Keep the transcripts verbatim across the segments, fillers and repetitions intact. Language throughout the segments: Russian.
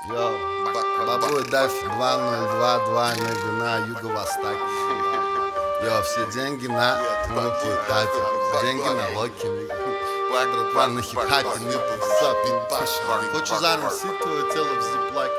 Йо, бабуй Даффи два ноль два два на юго-востоке. Йо, все деньги на мультитапе, деньги на локи. Братва на хип-хапе, не подсап. Хочу заносить твое тело в зиплаке.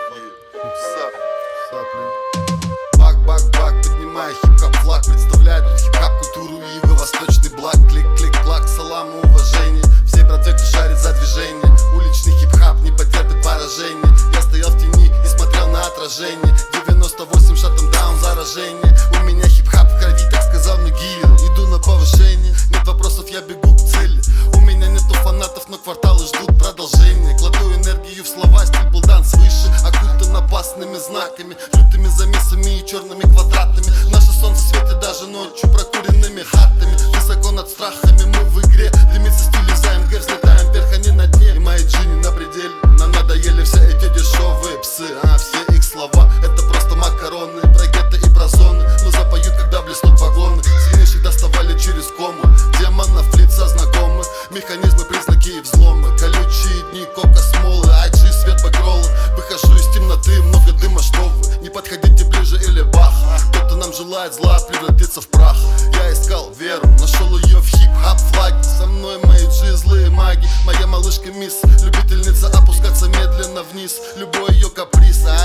Бак-бак-бак, поднимая хип-хап флаг, представляет хип-хап культуру и юго-восточный благ. Клик-клик-клак, салам и уважение. Все братве, кто шарит за движение. Уличный хип-хап не потерпит поражение. Я стоял в тени и смотрел на отражение. девяносто восемь шатом даун заражение. У меня хип-хап в крови, так сказал мне Гиллер. Иду на повышение, нет вопросов, я бегу к цели. У меня нету фанатов, но кварталы ждут продолжения. Кладу энергию в слова, стиль был дан свыше. Окутан опасными знаками, лютыми замесами и черными квадратами. Наше солнце светит даже ночью прокуренными хатами. Высоко над страхами мы в игре. Дымится стиль за МГ, взлетаем вверх, они на дне. И мои джинни на пределе, нам надоели все эти дешевые псы. А все их слова, это просто макароны. Про гетто и про зоны, но запоют, когда блеснут погоны. Сильнейших доставали через кому. Демонов лица знакомы. Механизмы, признаки и взломы. Колючие дни, кока смолы, айджи, свет бэкролла. Выхожу из темноты, много дыма, что вы. Не подходите ближе или бах. Кто-то нам желает зла превратиться в прах. Я искал веру, нашел ее в хип-хап флаге. Со мной мои джи, злые маги. Моя малышка мисс, любительница опускаться медленно вниз. Любой ее каприз, а